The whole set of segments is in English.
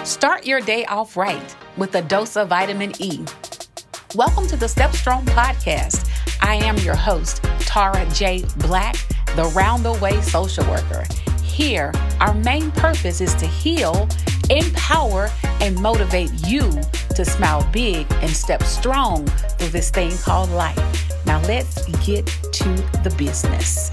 Start your day off right with a dose of vitamin E. Welcome to the Step Strong podcast. I am your host, Tara J. Black, the Round the Way social worker. Here, our main purpose is to heal, empower, and motivate you to smile big and step strong through this thing called life. Now let's get to the business.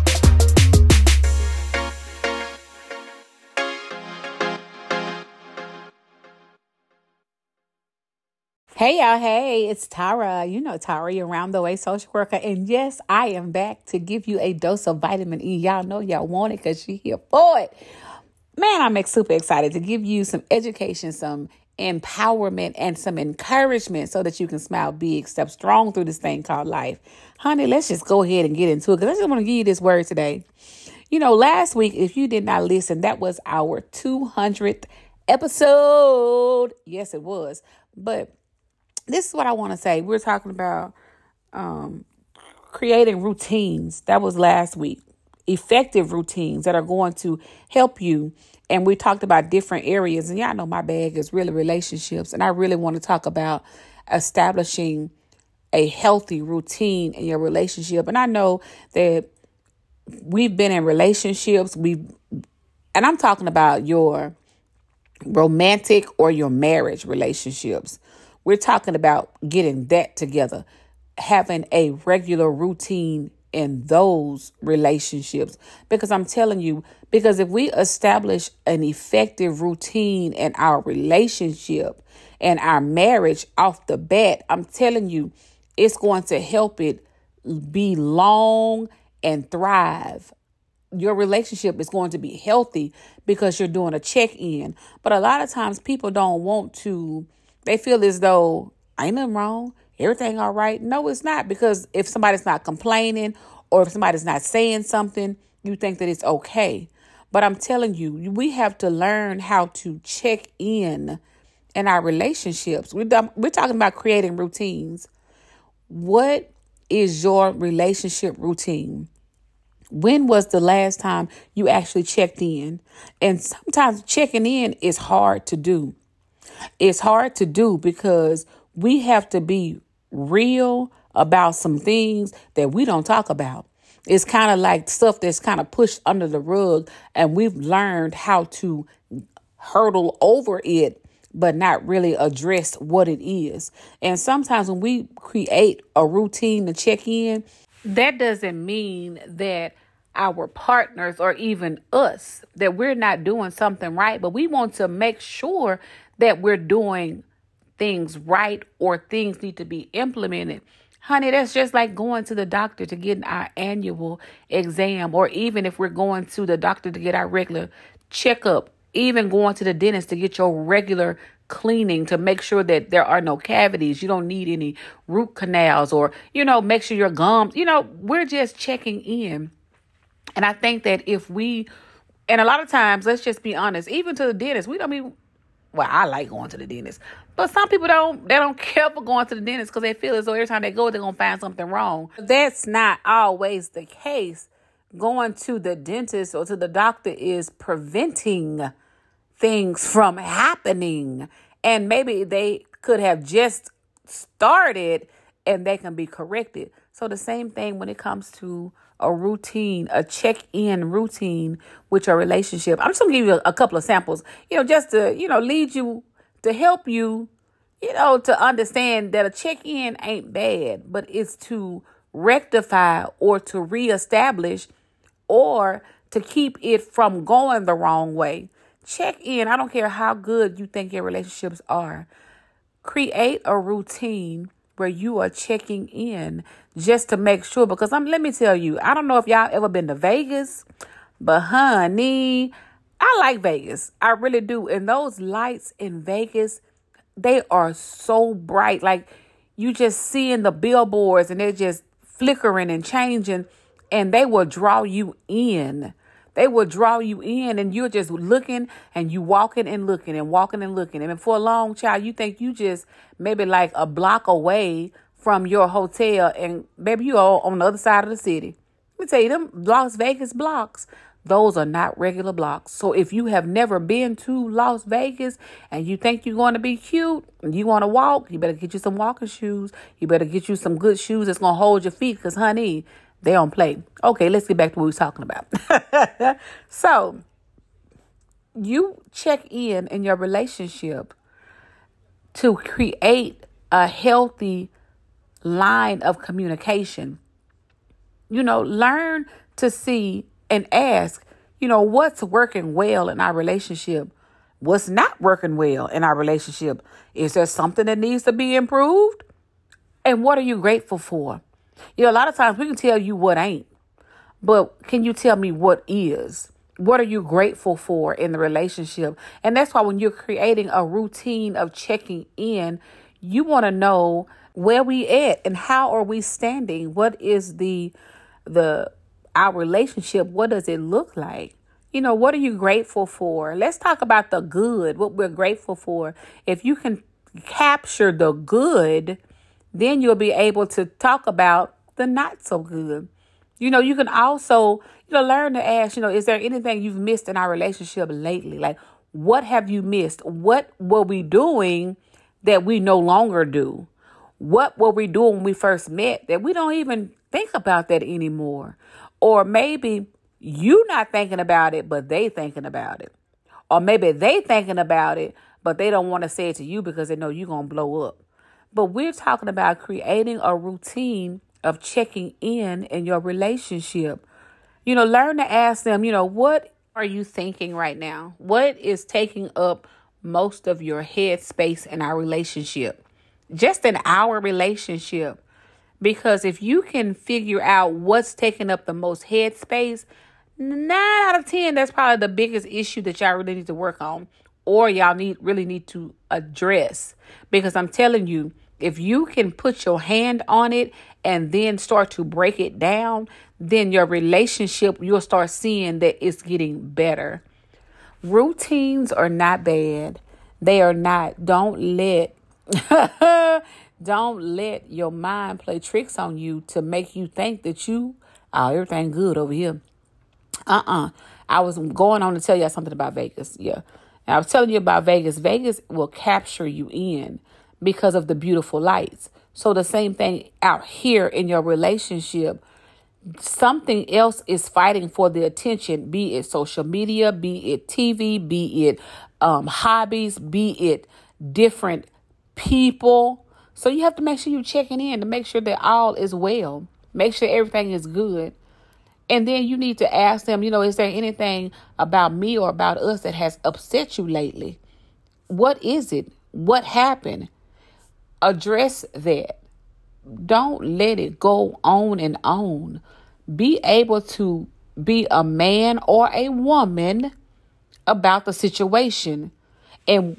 Hey y'all, hey, it's Tara. You know Tara, your Round the Way social worker. And yes, I am back to give you a dose of vitamin E. Y'all know y'all want it because she's here for it. Man, I'm super excited to give you some education, some empowerment, and some encouragement so that you can smile big, step strong through this thing called life. Honey, let's just go ahead and get into it because I just want to give you this word today. You know, last week, if you did not listen, that was our 200th episode. Yes, it was. But this is what I want to say. We're talking about creating routines. That was last week. Effective routines that are going to help you. And we talked about different areas. And y'all know my bag is really relationships. And I really want to talk about establishing a healthy routine in your relationship. And I know that we've been in relationships. And I'm talking about your romantic or your marriage relationships. We're talking about getting that together, having a regular routine in those relationships. Because I'm telling you, because if we establish an effective routine in our relationship and our marriage off the bat, I'm telling you, it's going to help it be long and thrive. Your relationship is going to be healthy because you're doing a check-in. But a lot of times people don't want to. They feel as though ain't nothing wrong. Everything all right. No, it's not, because if somebody's not complaining or if somebody's not saying something, you think that it's okay. But I'm telling you, we have to learn how to check in our relationships. We're talking about creating routines. What is your relationship routine? When was the last time you actually checked in? And sometimes checking in is hard to do. It's hard to do because we have to be real about some things that we don't talk about. It's kind of like stuff that's kind of pushed under the rug, and we've learned how to hurdle over it, but not really address what it is. And sometimes when we create a routine to check in, that doesn't mean that our partners or even us, that we're not doing something right, but we want to make sure that we're doing things right or things need to be implemented. Honey, that's just like going to the doctor to get our annual exam, or even if we're going to the doctor to get our regular checkup, even going to the dentist to get your regular cleaning to make sure that there are no cavities. You don't need any root canals, or, make sure your gums, we're just checking in. And I think that and a lot of times, let's just be honest, even to the dentist, I like going to the dentist, but some people don't care for going to the dentist because they feel as though every time they go, they're going to find something wrong. That's not always the case. Going to the dentist or to the doctor is preventing things from happening. And maybe they could have just started and they can be corrected. So the same thing when it comes to a routine, a check-in routine with your relationship. I'm just going to give you a couple of samples, just to, lead you, to help you, to understand that a check-in ain't bad, but it's to rectify or to reestablish or to keep it from going the wrong way. Check in. I don't care how good you think your relationships are. Create a routine where you are checking in just to make sure, because let me tell you, I don't know if y'all ever been to Vegas, but honey, I like Vegas. I really do. And those lights in Vegas, they are so bright. Like you just seeing the billboards and they're just flickering and changing, and they will draw you in. They will draw you in, and you're just looking and you walking and looking and walking and looking. And for a long child, you think you just maybe like a block away from your hotel, and maybe you are on the other side of the city. Let me tell you, them Las Vegas blocks, Those are not regular blocks. So if you have never been to Las Vegas and you think you're going to be cute and you want to walk, you better get you some walking shoes. You better get you some good shoes that's going to hold your feet because, honey, they don't play. Okay, let's get back to what we were talking about. So you check in your relationship to create a healthy line of communication. Learn to see and ask, what's working well in our relationship? What's not working well in our relationship? Is there something that needs to be improved? And what are you grateful for? A lot of times we can tell you what ain't, but can you tell me what is? What are you grateful for in the relationship? And that's why when you're creating a routine of checking in, you want to know where we at and how are we standing? What is our relationship? What does it look like? What are you grateful for? Let's talk about the good, what we're grateful for. If you can capture the good, then you'll be able to talk about the not so good. You can also, learn to ask, is there anything you've missed in our relationship lately? Like, what have you missed? What were we doing that we no longer do? What were we doing when we first met that we don't even think about that anymore? Or maybe you not thinking about it, but they thinking about it. Or maybe they thinking about it, but they don't want to say it to you because they know you're going to blow up. But we're talking about creating a routine of checking in your relationship. Learn to ask them, what are you thinking right now? What is taking up most of your head space in our relationship? Just in our relationship. Because if you can figure out what's taking up the most head space, 9 out of 10, that's probably the biggest issue that y'all really need to work on, or y'all really need to address. Because I'm telling you, if you can put your hand on it and then start to break it down, then your relationship, you'll start seeing that it's getting better. Routines are not bad. They are not. Don't let your mind play tricks on you to make you think that everything good over here. I was going on to tell you something about Vegas. Yeah. And I was telling you about Vegas. Vegas will capture you in because of the beautiful lights. So the same thing out here in your relationship, something else is fighting for the attention, be it social media, be it TV, be it hobbies, be it different people. So you have to make sure you're checking in to make sure that all is well. Make sure everything is good. And then you need to ask them, is there anything about me or about us that has upset you lately? What is it? What happened? Address that. Don't let it go on and on. Be able to be a man or a woman about the situation and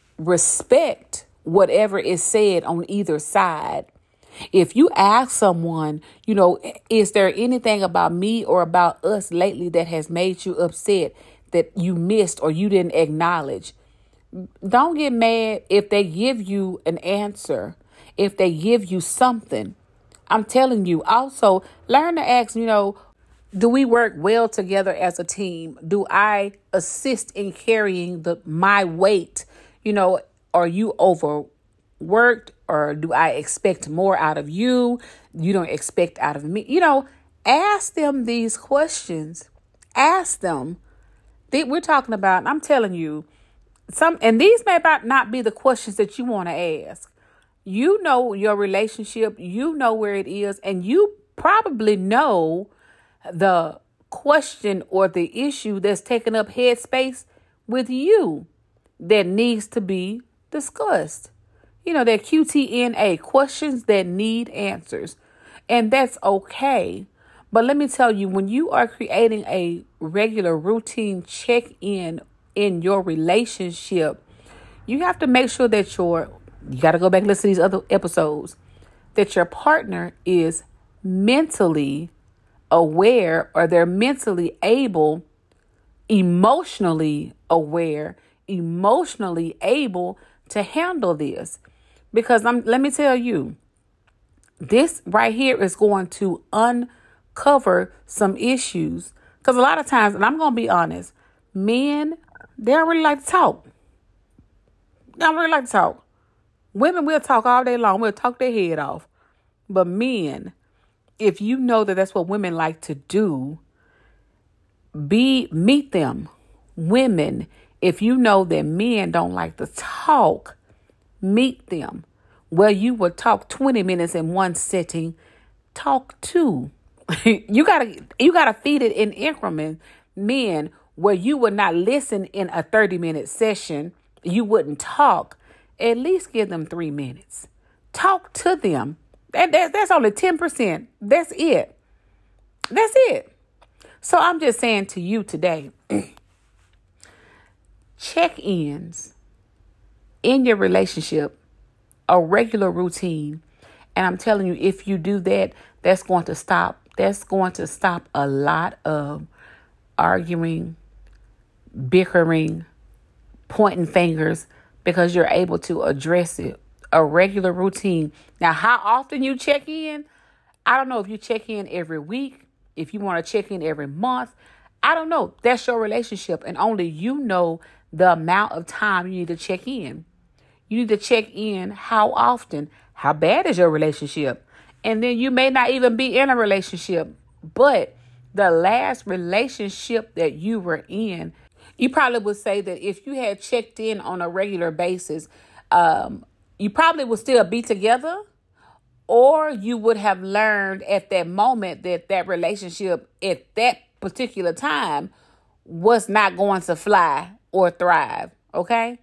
respect whatever is said on either side. If you ask someone, is there anything about me or about us lately that has made you upset that you missed or you didn't acknowledge? Don't get mad if they give you an answer, if they give you something. I'm telling you. Also, learn to ask, do we work well together as a team? Do I assist in carrying my weight? Are you overworked, or do I expect more out of you? You don't expect out of me. Ask them these questions. Ask them. We're talking about, I'm telling you, and these may not be the questions that you want to ask. You know your relationship, you know where it is, and you probably know the question or the issue that's taking up headspace with you that needs to be discussed. They're QTNA, questions that need answers. And that's okay. But let me tell you, when you are creating a regular routine check-in in your relationship, you have to make sure that you got to go back and listen to these other episodes, that your partner is mentally aware, or they're mentally able, emotionally aware, emotionally able to handle this. Because let me tell you, this right here is going to uncover some issues. Because a lot of times, and I'm going to be honest, men, they don't really like to talk. They don't really like to talk. Women will talk all day long. We'll talk their head off. But men, if you know that that's what women like to do, meet them. Women, if you know that men don't like to talk, meet them. Well, you will talk 20 minutes in one sitting. Talk two. You gotta feed it in increments. Men, where you would not listen in a 30-minute session, you wouldn't talk. At least give them 3 minutes. Talk to them. That's only 10%. That's it. That's it. So I'm just saying to you today, check-ins in your relationship, a regular routine. And I'm telling you, if you do that, that's going to stop a lot of arguing, bickering, pointing fingers, because you're able to address it. A regular routine. Now, how often you check in? I don't know if you check in every week, if you want to check in every month. I don't know. That's your relationship. And only you know the amount of time you need to check in. You need to check in how often. How bad is your relationship? And then you may not even be in a relationship, but the last relationship that you were in, you probably would say that if you had checked in on a regular basis, you probably would still be together, or you would have learned at that moment that that relationship at that particular time was not going to fly or thrive. Okay.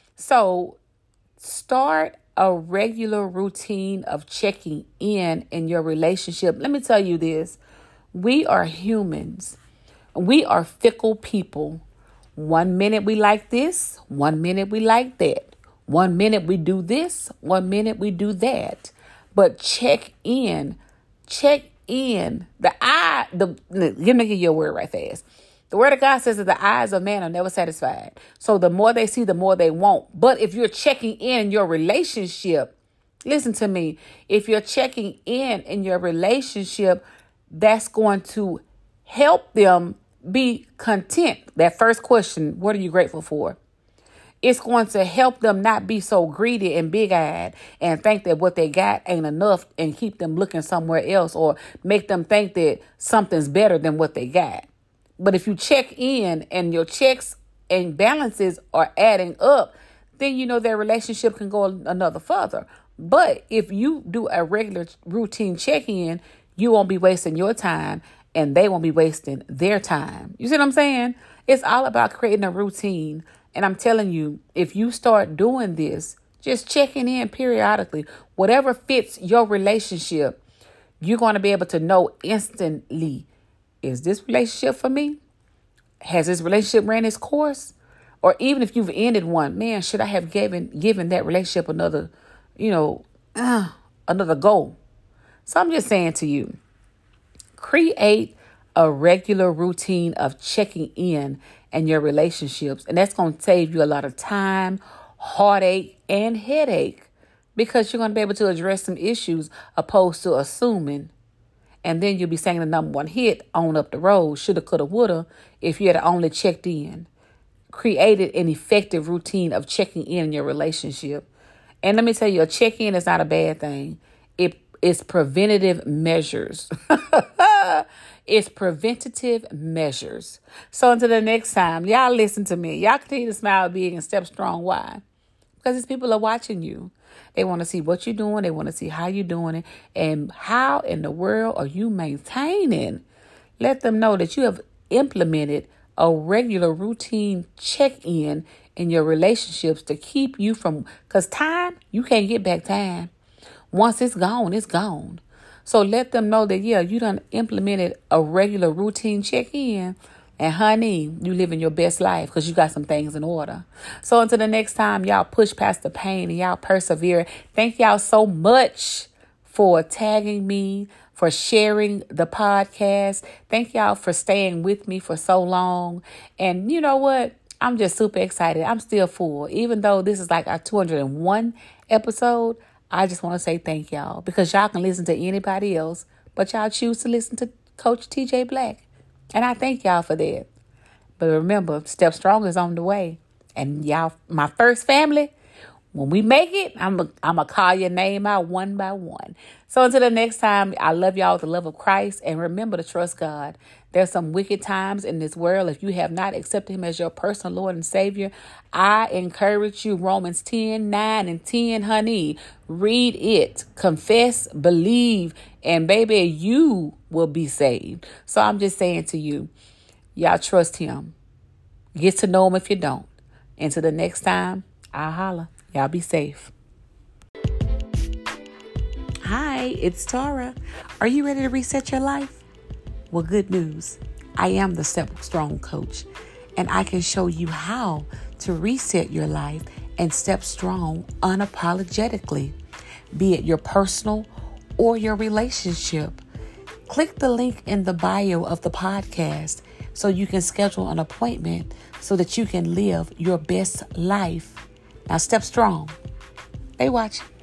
So start a regular routine of checking in your relationship. Let me tell you this. We are humans. We are fickle people. 1 minute we like this. 1 minute we like that. 1 minute we do this. 1 minute we do that. But check in. Check in. Let me give you a word right fast. The word of God says that the eyes of man are never satisfied. So the more they see, the more they want. But if you're checking in your relationship, listen to me. If you're checking in your relationship, that's going to help them be content. That first question, what are you grateful for? It's going to help them not be so greedy and big-eyed and think that what they got ain't enough and keep them looking somewhere else, or make them think that something's better than what they got. But if you check in and your checks and balances are adding up, then you know their relationship can go another further. But if you do a regular routine check-in, you won't be wasting your time and they won't be wasting their time. You see what I'm saying? It's all about creating a routine. And I'm telling you, if you start doing this, just checking in periodically, whatever fits your relationship, you're going to be able to know instantly, is this relationship for me? Has this relationship ran its course? Or even if you've ended one, man, should I have given that relationship another go? So I'm just saying to you, create a regular routine of checking in your relationships. And that's going to save you a lot of time, heartache, and headache, because you're going to be able to address some issues opposed to assuming. And then you'll be singing the number one hit on up the road, shoulda, coulda, woulda, if you had only checked in. Created an effective routine of checking in your relationship. And let me tell you, a check-in is not a bad thing. It's preventative measures. It's preventative measures. So until the next time, y'all listen to me. Y'all continue to smile big and step strong. Why? Because these people are watching you. They want to see what you're doing. They want to see how you're doing it. And how in the world are you maintaining? Let them know that you have implemented a regular routine check-in your relationships to keep you from, because time, you can't get back time. Once it's gone, it's gone. So let them know that, yeah, you done implemented a regular routine check-in. And honey, you living your best life because you got some things in order. So until the next time, y'all push past the pain and y'all persevere. Thank y'all so much for tagging me, for sharing the podcast. Thank y'all for staying with me for so long. And you know what? I'm just super excited. I'm still full. Even though this is like our 201 episode, I just want to say thank y'all, because y'all can listen to anybody else, but y'all choose to listen to Coach TJ Black. And I thank y'all for that. But remember, Step Strong is on the way. And y'all, my first family, when we make it, I'm going to call your name out one by one. So until the next time, I love y'all with the love of Christ. And remember to trust God. There's some wicked times in this world. If you have not accepted him as your personal Lord and Savior, I encourage you, Romans 10, 9 and 10, honey. Read it, confess, believe, and baby, you will be saved. So I'm just saying to you, y'all trust him. Get to know him if you don't. Until the next time, I'll holla. Y'all be safe. Hi, it's Tara. Are you ready to reset your life? Well, good news. I am the Step Strong coach, and I can show you how to reset your life and step strong unapologetically, be it your personal or your relationship. Click the link in the bio of the podcast so you can schedule an appointment so that you can live your best life. Now, step strong. They watch.